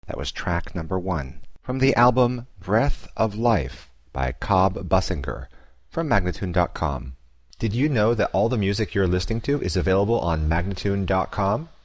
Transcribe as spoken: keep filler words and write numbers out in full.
That was track number one from the album Breath of Life by Cobb Bussinger from Magnatune dot com. Did you know that all the music you're listening to is available on Magnatune dot com?